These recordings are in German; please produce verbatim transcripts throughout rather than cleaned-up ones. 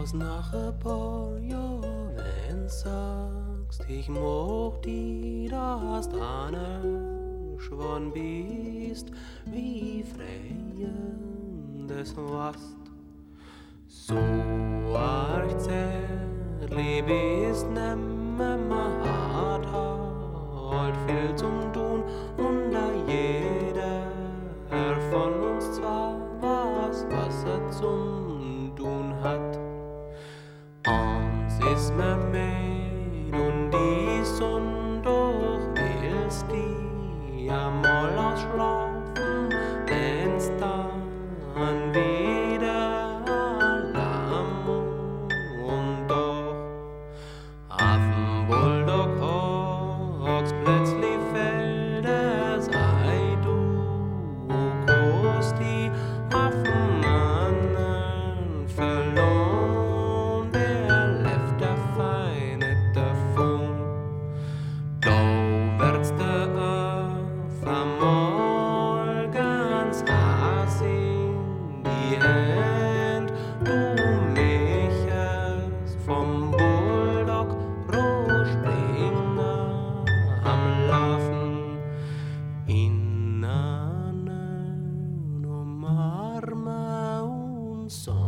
Als nach ein paar Jahren, wenn sagst, ich mocht die, dass du schwan bist, wie frei des warst. So arg zärtlich bist nimmer hart, halt viel zum tun, und da jeder von uns zwar was, was er zum tun hat. Eins ist mir mein und die Sonne, doch willst die einmal ausschlafen, wenn's dann wieder Alarm und doch auf'm Bulldog hockst, plötzlich fällt es ein, du kost die auf'm anderen verloren, der läuft der Fein nicht davon. Da wird's der auf einmal ganz heiß in die Hand, du möchtest vom Bulldog springen am Laufen in einen umarmen und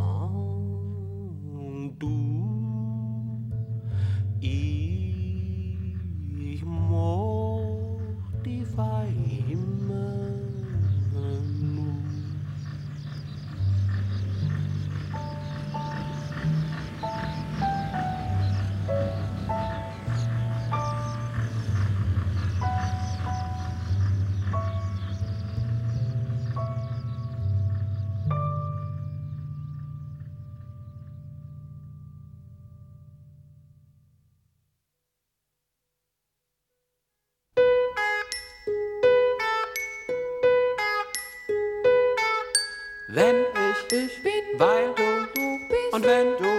sagen, du, ich mag die immer nur. Wenn ich, ich bin, weil du, du bist, und wenn du